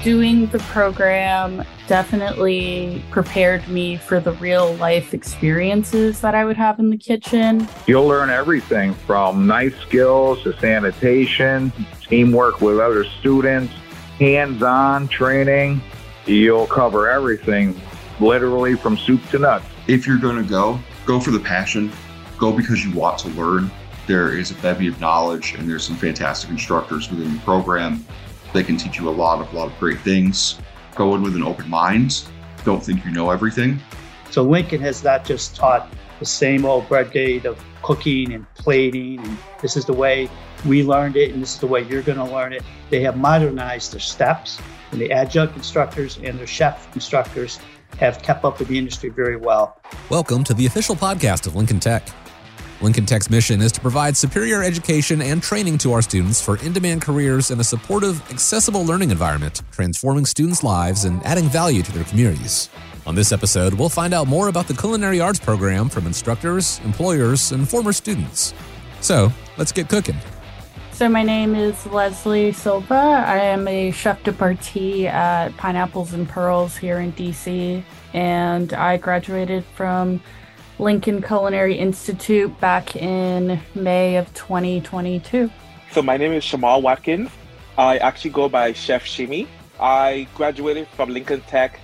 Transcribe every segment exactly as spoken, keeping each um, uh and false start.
Doing the program definitely prepared me for the real life experiences that I would have in the kitchen. You'll learn everything from knife skills to sanitation, teamwork with other students, hands-on training. You'll cover everything, literally from soup to nuts. If you're going to go, go for the passion. Go because you want to learn. There is a bevy of knowledge, and there's some fantastic instructors within the program. They can teach you a lot of, a lot of great things. Go in with an open mind. Don't think you know everything. So Lincoln has not just taught the same old brigade of cooking and plating, and this is the way we learned it, and this is the way you're going to learn it. They have modernized their steps, and the adjunct instructors and their chef instructors have kept up with the industry very well. Welcome to the official podcast of Lincoln Tech. Lincoln Tech's mission is to provide superior education and training to our students for in-demand careers in a supportive, accessible learning environment, transforming students' lives and adding value to their communities. On this episode, we'll find out more about the culinary arts program from instructors, employers, and former students. So, let's get cooking. So my name is Leslie Silva. I am a chef de partie at Pineapples and Pearls here in D C, and I graduated from Lincoln Culinary Institute back in May of twenty twenty-two. So my name is Shamal Watkins. I actually go by Chef Shimmy. I graduated from Lincoln Tech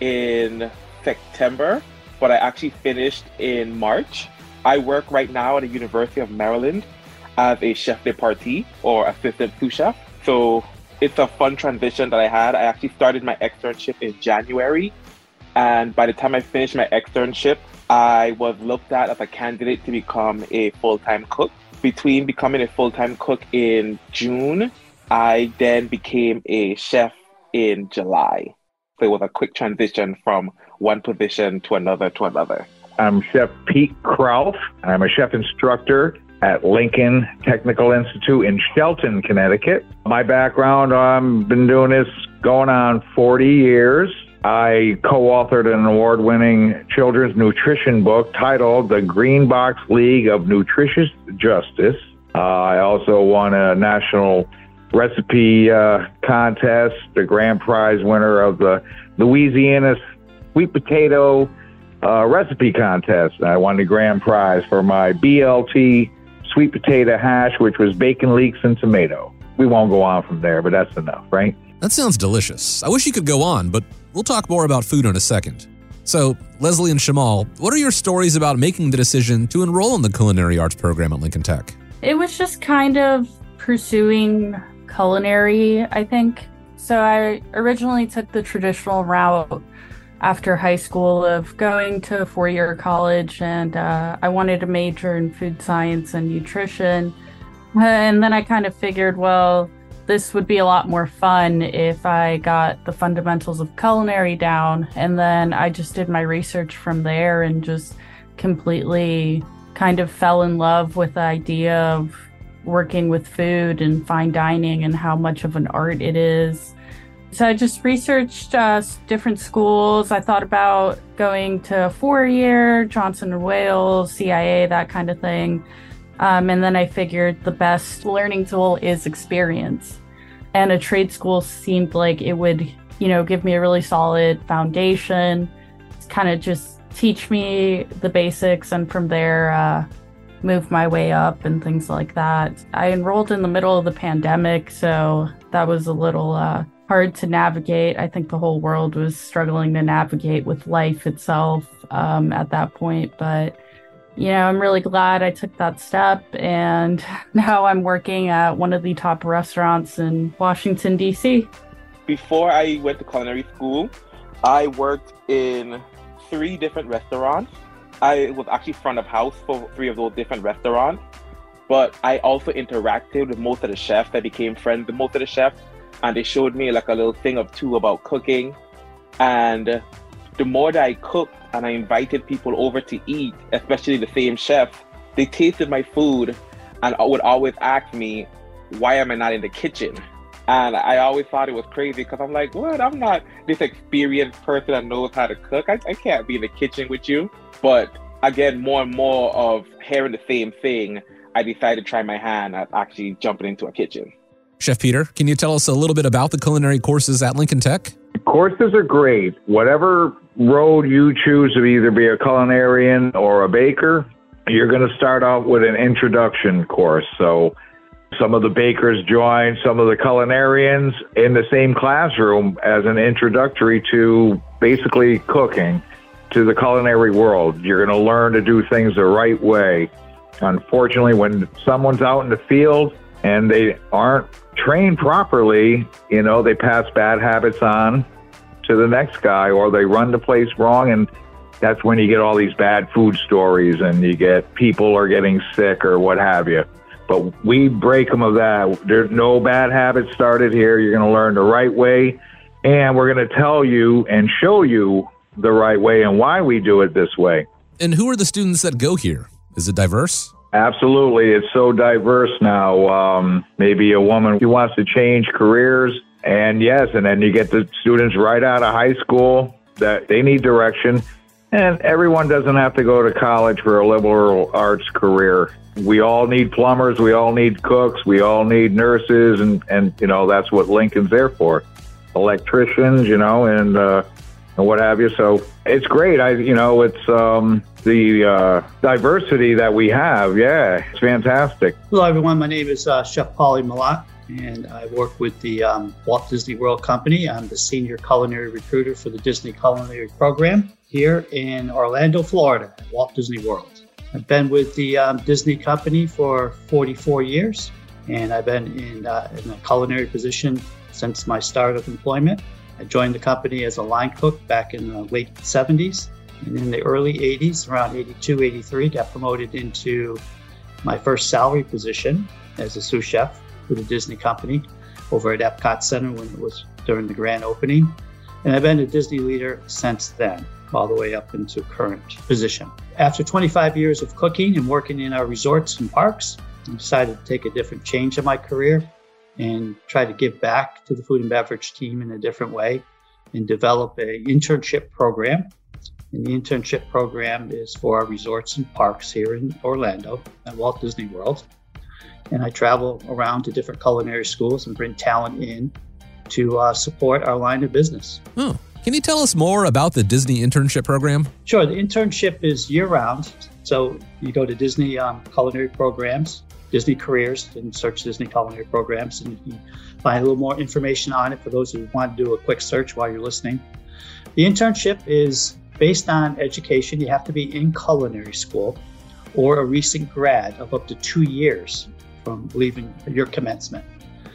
in September, but I actually finished in March. I work right now at the University of Maryland as a chef de partie or assistant sous chef. So it's a fun transition that I had. I actually started my externship in January, and by the time I finished my externship, I was looked at as a candidate to become a full-time cook. Between becoming a full-time cook in June, I then became a chef in July. So it was a quick transition from one position to another to another. I'm Chef Pete Krauth. I'm a chef instructor at Lincoln Technical Institute in Shelton, Connecticut. My background, I've been doing this going on forty years. I co-authored an award-winning children's nutrition book titled The Green Box League of Nutritious Justice. Uh, I also won a national recipe uh, contest, the grand prize winner of the Louisiana sweet potato uh, recipe contest. I won the grand prize for my B L T sweet potato hash, which was bacon, leeks, and tomato. We won't go on from there, but that's enough, right? That sounds delicious. I wish you could go on, but we'll talk more about food in a second. So, Leslie and Shamal, what are your stories about making the decision to enroll in the culinary arts program at Lincoln Tech? It was just kind of pursuing culinary, I think. So I originally took the traditional route after high school of going to a four-year college, and uh, I wanted to major in food science and nutrition. And then I kind of figured, well, this would be a lot more fun if I got the fundamentals of culinary down. And then I just did my research from there and just completely kind of fell in love with the idea of working with food and fine dining and how much of an art it is. So I just researched uh, different schools. I thought about going to a four-year, Johnson and Wales, C I A, that kind of thing. Um, and then I figured the best learning tool is experience. And a trade school seemed like it would, you know, give me a really solid foundation, kind of just teach me the basics, and from there, uh, move my way up and things like that. I enrolled in the middle of the pandemic, so that was a little uh, hard to navigate. I think the whole world was struggling to navigate with life itself um, at that point, but you know, I'm really glad I took that step, and now I'm working at one of the top restaurants in Washington, D C. Before I went to culinary school, I worked in three different restaurants. I was actually front of house for three of those different restaurants, but I also interacted with most of the chefs. I became friends with most of the chefs, and they showed me like a little thing or two about cooking. And the more that I cooked and I invited people over to eat, especially the same chefs, they tasted my food and would always ask me, why am I not in the kitchen? And I always thought it was crazy because I'm like, what? I'm not this experienced person that knows how to cook. I, I can't be in the kitchen with you. But again, more and more of hearing the same thing, I decided to try my hand at actually jumping into a kitchen. Chef Peter, can you tell us a little bit about the culinary courses at Lincoln Tech? Courses are great. Whatever road you choose to either be a culinarian or a baker, you're going to start out with an introduction course. So some of the bakers join some of the culinarians in the same classroom as an introductory to basically cooking, to the culinary world. You're going to learn to do things the right way. Unfortunately, when someone's out in the field and they aren't trained properly, you know, they pass bad habits on to the next guy, or they run the place wrong, and that's when you get all these bad food stories and you get people are getting sick or what have you. But we break them of that. There's no bad habits started here. You're going to learn the right way, and we're going to tell you and show you the right way and why we do it this way. And who are the students that go here? Is it diverse? Absolutely. It's so diverse now. Um, maybe a woman who wants to change careers. And yes, and then you get the students right out of high school that they need direction. And everyone doesn't have to go to college for a liberal arts career. We all need plumbers. We all need cooks. We all need nurses. And, and you know, that's what Lincoln's there for. Electricians, you know, and, uh, and what have you. So it's great. I, you know, it's um, the uh, diversity that we have. Yeah, it's fantastic. Hello, everyone. My name is uh, Chef Paulie Malott, and I work with the um, Walt Disney World Company. I'm the senior culinary recruiter for the Disney Culinary Program here in Orlando, Florida, at Walt Disney World. I've been with the um, Disney Company for forty-four years, and I've been in, uh, in a culinary position since my start of employment. I joined the company as a line cook back in the late seventies, and in the early eighties, around eighty-two, eighty-three, got promoted into my first salary position as a sous chef for the Disney Company over at Epcot Center when it was during the grand opening. And I've been a Disney leader since then, all the way up into current position. After twenty-five years of cooking and working in our resorts and parks, I decided to take a different change in my career and try to give back to the food and beverage team in a different way and develop a internship program. And the internship program is for our resorts and parks here in Orlando at Walt Disney World. And I travel around to different culinary schools and bring talent in to uh, support our line of business. Oh, can you tell us more about the Disney internship program? Sure. The internship is year-round. So you go to Disney um, culinary programs, Disney Careers, and search Disney culinary programs, and you can find a little more information on it for those who want to do a quick search while you're listening. The internship is based on education. You have to be in culinary school or a recent grad of up to two years from leaving your commencement.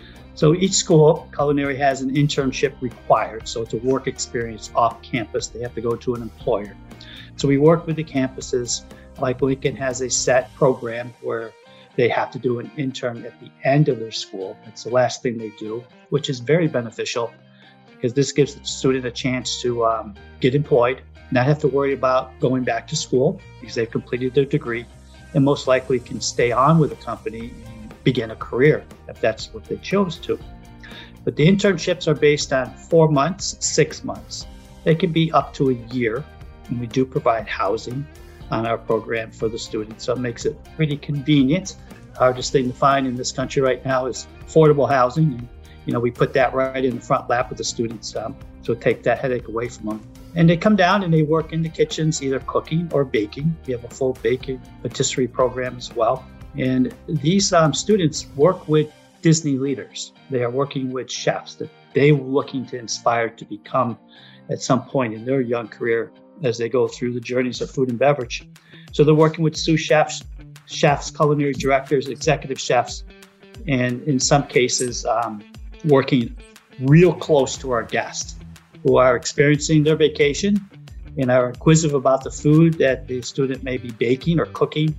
So each school, culinary, has an internship required. So it's a work experience off campus. They have to go to an employer. So we work with the campuses. Like Lincoln has a set program where they have to do an intern at the end of their school. It's the last thing they do, which is very beneficial because this gives the student a chance to um, get employed, not have to worry about going back to school because they've completed their degree, and most likely can stay on with the company and begin a career if that's what they chose to. But the internships are based on four months, six months. They can be up to a year, and we do provide housing on our program for the students, so it makes it pretty convenient. The hardest thing to find in this country right now is affordable housing, and you know we put that right in the front lap of the students, um, so take that headache away from them. And they come down and they work in the kitchens, either cooking or baking. We have a full baking patisserie program as well. And these um, students work with Disney leaders. They are working with chefs that they were looking to inspire to become at some point in their young career as they go through the journeys of food and beverage. So they're working with sous chefs, chefs, culinary directors, executive chefs, and in some cases, um, working real close to our guests who are experiencing their vacation and are inquisitive about the food that the student may be baking or cooking.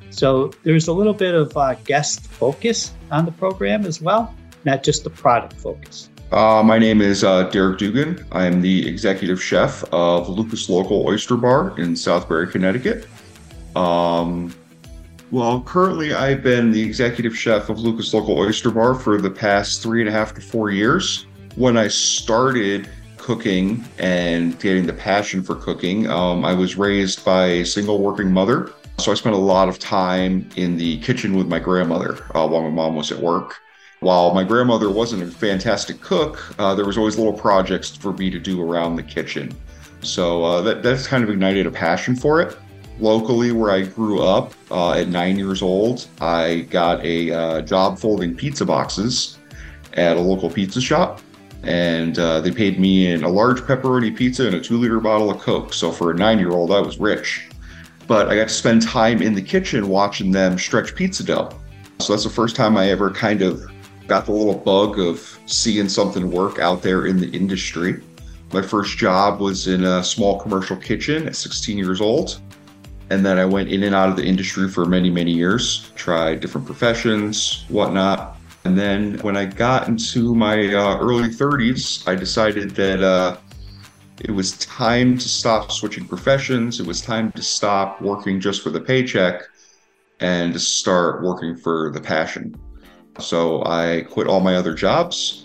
So there's a little bit of uh, guest focus on the program as well, not just the product focus. Uh, my name is uh, Derek Dugan. I am the executive chef of Lucas Local Oyster Bar in Southbury, Connecticut. Um, well, currently I've been the executive chef of Lucas Local Oyster Bar for the past three and a half to four years. When I started cooking and getting the passion for cooking, um, I was raised by a single working mother. So I spent a lot of time in the kitchen with my grandmother uh, while my mom was at work. While my grandmother wasn't a fantastic cook, uh, there was always little projects for me to do around the kitchen. So uh, that, that's kind of ignited a passion for it. Locally, where I grew up, uh, at nine years old, I got a uh, job folding pizza boxes at a local pizza shop. And uh, they paid me in a large pepperoni pizza and a two-liter bottle of Coke. So for a nine-year-old, I was rich. But I got to spend time in the kitchen watching them stretch pizza dough. So that's the first time I ever kind of got the little bug of seeing something work out there in the industry. My first job was in a small commercial kitchen at sixteen years old. And then I went in and out of the industry for many, many years, tried different professions, whatnot. And then when I got into my uh, early thirties, I decided that uh, it was time to stop switching professions. It was time to stop working just for the paycheck and to start working for the passion. So I quit all my other jobs.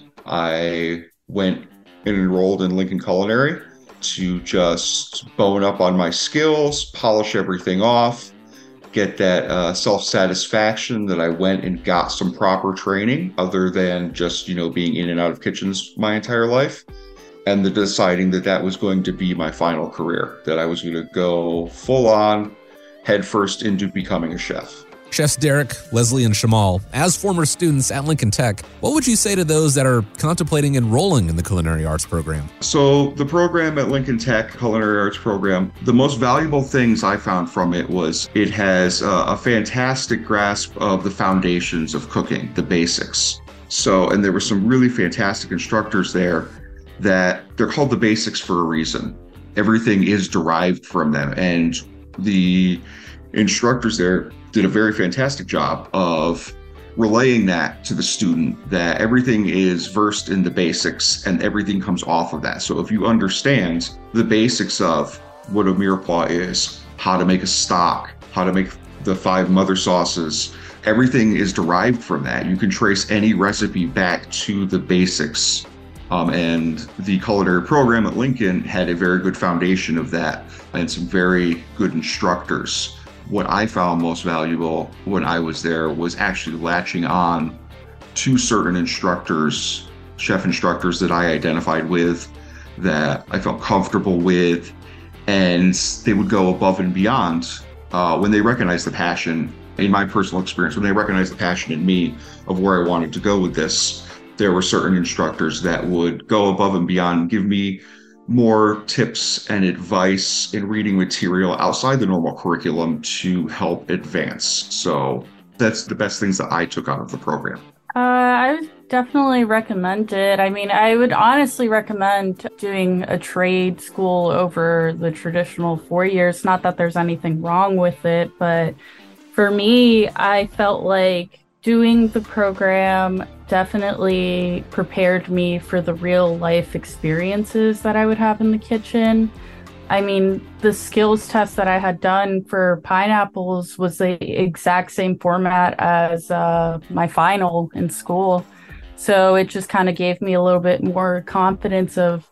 I went and enrolled in Lincoln Culinary to just bone up on my skills, polish everything off, get that uh, self-satisfaction that I went and got some proper training other than just, you know, being in and out of kitchens my entire life. And the deciding that that was going to be my final career, that I was going to go full on headfirst into becoming a chef. Chefs Derek, Leslie, and Shamal, as former students at Lincoln Tech, what would you say to those that are contemplating enrolling in the culinary arts program? So the program at Lincoln Tech, Culinary Arts Program, the most valuable things I found from it was it has a, a fantastic grasp of the foundations of cooking, the basics. So, and there were some really fantastic instructors there that they're called the basics for a reason. Everything is derived from them. And the instructors there did a very fantastic job of relaying that to the student, that everything is versed in the basics and everything comes off of that. So if you understand the basics of what a mirepoix is, how to make a stock, how to make the five mother sauces, everything is derived from that. You can trace any recipe back to the basics. Um, and the culinary program at Lincoln had a very good foundation of that and some very good instructors. What I found most valuable when I was there was actually latching on to certain instructors, chef instructors that I identified with, that I felt comfortable with, and they would go above and beyond uh, when they recognized the passion. In my personal experience, when they recognized the passion in me of where I wanted to go with this, there were certain instructors that would go above and beyond and give me more tips and advice in reading material outside the normal curriculum to help advance. So that's the best things that I took out of the program. Uh, I would definitely recommend it. I mean, I would honestly recommend doing a trade school over the traditional four years. Not that there's anything wrong with it, but for me, I felt like doing the program definitely prepared me for the real life experiences that I would have in the kitchen. I mean, the skills test that I had done for pineapples was the exact same format as uh, my final in school. So it just kind of gave me a little bit more confidence of,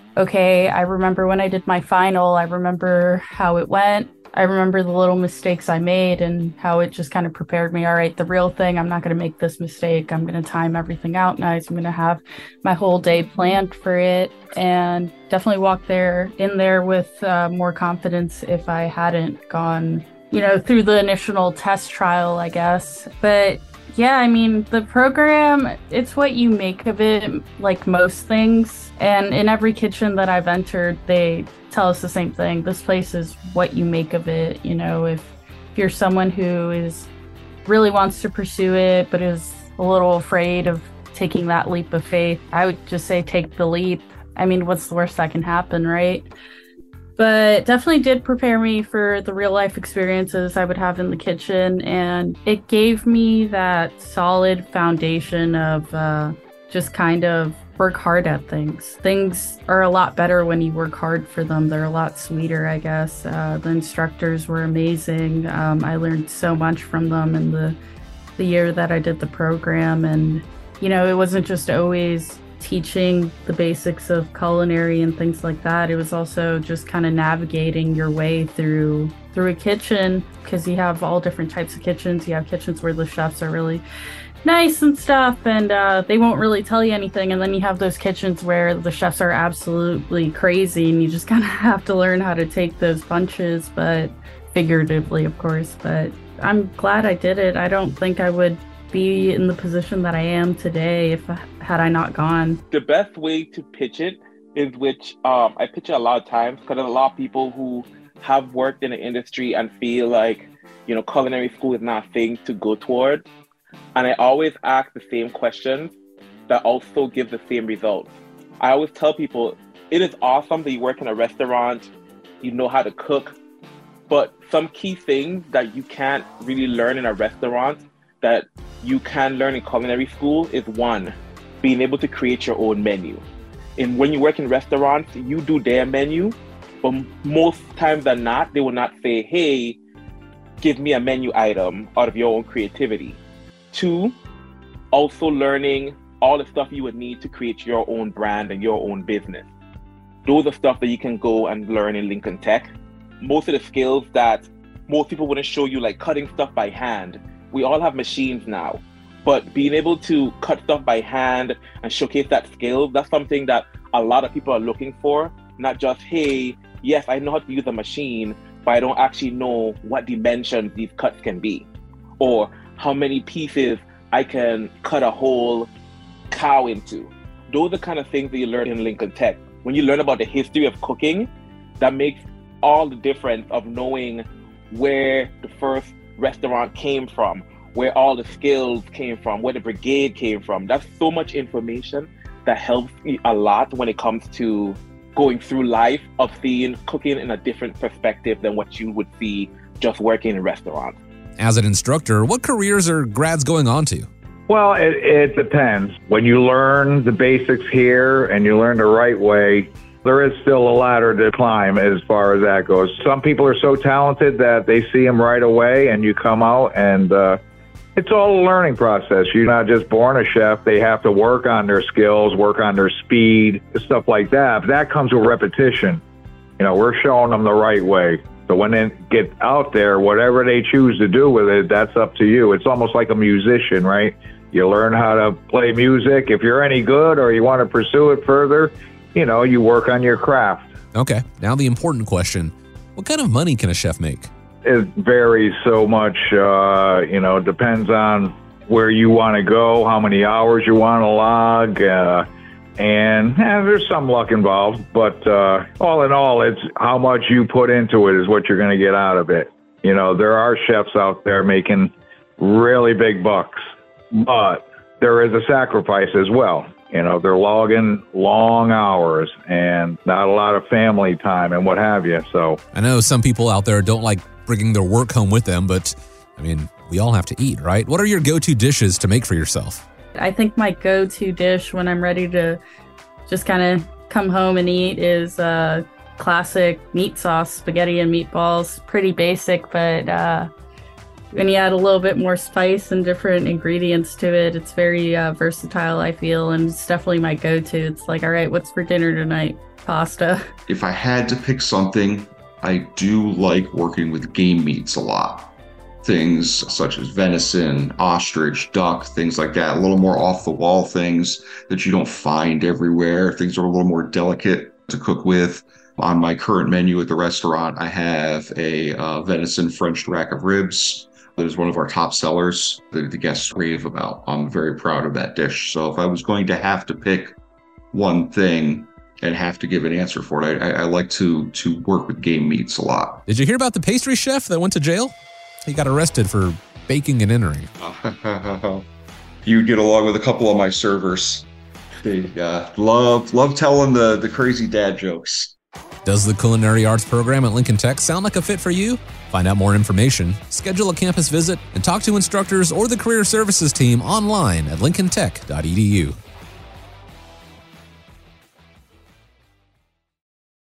okay, I remember when I did my final, I remember how it went. I remember the little mistakes I made and how it just kind of prepared me. All right, the real thing, I'm not going to make this mistake. I'm going to time everything out nice. I'm going to have my whole day planned for it, and definitely walk there in there with uh, more confidence if I hadn't gone, you know, through the initial test trial, I guess. But yeah, I mean, the program, it's what you make of it, like most things. And in every kitchen that I've entered, they tell us the same thing. This place is what you make of it. You know, if, if you're someone who is really wants to pursue it, but is a little afraid of taking that leap of faith, I would just say take the leap. I mean, what's the worst that can happen, right? But definitely did prepare me for the real life experiences I would have in the kitchen. And it gave me that solid foundation of uh, just kind of work hard at things. Things are a lot better when you work hard for them. They're a lot sweeter, I guess. Uh, the instructors were amazing. Um, I learned so much from them in the, the year that I did the program. And, you know, it wasn't just always teaching the basics of culinary and things like that. It was also just kind of navigating your way through through a kitchen, because you have all different types of kitchens. You have kitchens where the chefs are really nice and stuff, and uh, they won't really tell you anything. And then you have those kitchens where the chefs are absolutely crazy, and you just kind of have to learn how to take those punches, but figuratively, of course. But I'm glad I did it. I don't think I would be in the position that I am today if had I not gone. The best way to pitch it is which um, I pitch it a lot of times because there's a lot of people who have worked in the industry and feel like, you know, culinary school is not a thing to go toward. And I always ask the same questions that also give the same results. I always tell people, it is awesome that you work in a restaurant, you know how to cook, but some key things that you can't really learn in a restaurant that you can learn in culinary school is one, being able to create your own menu. And when you work in restaurants, you do their menu, but most times than not, they will not say, hey, give me a menu item out of your own creativity. Two, also learning all the stuff you would need to create your own brand and your own business. Those are stuff that you can go and learn in Lincoln Tech. Most of the skills that most people wouldn't show you, like cutting stuff by hand, we all have machines now. But being able to cut stuff by hand and showcase that skill, that's something that a lot of people are looking for. Not just, hey, yes, I know how to use a machine, but I don't actually know what dimensions these cuts can be. Or how many pieces I can cut a whole cow into. Those are the kind of things that you learn in Lincoln Tech. When you learn about the history of cooking, that makes all the difference of knowing where the first restaurant came from, where all the skills came from, where the brigade came from. That's so much information that helps me a lot when it comes to going through life, of seeing cooking in a different perspective than what you would see just working in restaurants. As an instructor, what careers are grads going on to? Well, it, it depends. When you learn the basics here and you learn the right way, there is still a ladder to climb as far as that goes. Some people are so talented that they see them right away and you come out and uh, it's all a learning process. You're not just born a chef. They have to work on their skills, work on their speed, stuff like that. But that comes with repetition. You know, we're showing them the right way. So when they get out there, whatever they choose to do with it, that's up to you. It's almost like a musician, right? You learn how to play music. If you're any good or you want to pursue it further, you know, you work on your craft. Okay, now the important question. What kind of money can a chef make? It varies so much, uh, you know, depends on where you want to go, how many hours you want to log, uh, and eh, there's some luck involved, but uh, all in all, it's how much you put into it is what you're going to get out of it. You know, there are chefs out there making really big bucks, but there is a sacrifice as well. You know, they're logging long hours and not a lot of family time and what have you. So I know some people out there don't like bringing their work home with them, but I mean, we all have to eat, right? What are your go-to dishes to make for yourself? I think my go-to dish when I'm ready to just kind of come home and eat is uh, classic meat sauce, spaghetti and meatballs. Pretty basic, but uh, when you add a little bit more spice and different ingredients to it, it's very uh, versatile, I feel, and it's definitely my go-to. It's like, all right, what's for dinner tonight? Pasta. If I had to pick something, I do like working with game meats a lot. Things such as venison, ostrich, duck, things like that. A little more off-the-wall things that you don't find everywhere. Things are a little more delicate to cook with. On my current menu at the restaurant, I have a uh, venison French rack of ribs. That is one of our top sellers that the guests rave about. I'm very proud of that dish. So if I was going to have to pick one thing and have to give an answer for it, I, I like to to work with game meats a lot. Did you hear about the pastry chef that went to jail? He got arrested for baking and entering. You'd get along with a couple of my servers. They uh, love love telling the, the crazy dad jokes. Does the culinary arts program at Lincoln Tech sound like a fit for you? Find out more information, schedule a campus visit, and talk to instructors or the career services team online at lincoln tech dot e d u.